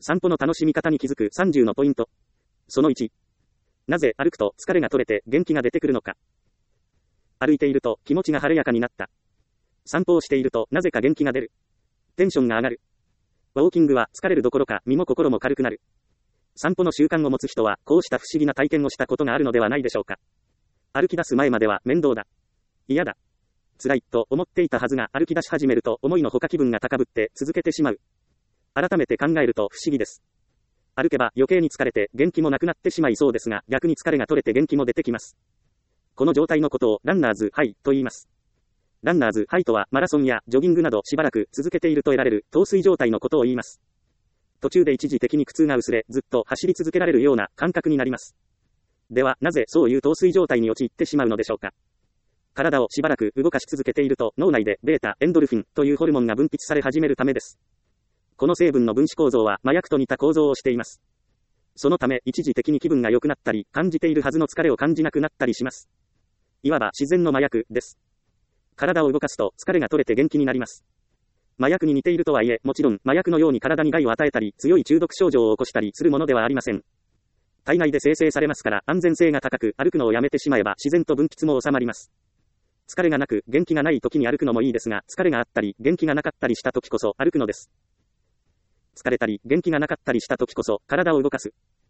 散歩の楽しみ方に気づく30のポイント。その1。なぜ歩くと疲れが取れて元気が出てくるのか。歩いていると気持ちが晴れやかになった。散歩をしているとなぜか元気が出る。テンションが上がる。ウォーキングは疲れるどころか身も心も軽くなる。散歩の習慣を持つ人はこうした不思議な体験をしたことがあるのではないでしょうか。歩き出す前までは面倒だ。嫌だ。辛いと思っていたはずが歩き出し始めると思いのほか気分が高ぶって続けてしまう。改めて考えると不思議です。歩けば余計に疲れて元気もなくなってしまいそうですが、逆に疲れが取れて元気も出てきます。この状態のことをランナーズハイと言います。ランナーズハイとはマラソンやジョギングなどしばらく続けていると得られる陶酔状態のことを言います。途中で一時的に苦痛が薄れ、ずっと走り続けられるような感覚になります。では、なぜそういう陶酔状態に陥ってしまうのでしょうか。体をしばらく動かし続けていると脳内でベータエンドルフィンというホルモンが分泌され始めるためです。この成分の分子構造は麻薬と似た構造をしています。そのため一時的に気分が良くなったり、感じているはずの疲れを感じなくなったりします。いわば自然の麻薬です。体を動かすと疲れが取れて元気になります。麻薬に似ているとはいえ、もちろん麻薬のように体に害を与えたり、強い中毒症状を起こしたりするものではありません。体内で生成されますから安全性が高く、歩くのをやめてしまえば自然と分泌も収まります。疲れがなく元気がない時に歩くのもいいですが、疲れがあったり元気がなかったりした時こそ歩くのです。疲れたり元気がなかったりした時こそ体を動かす。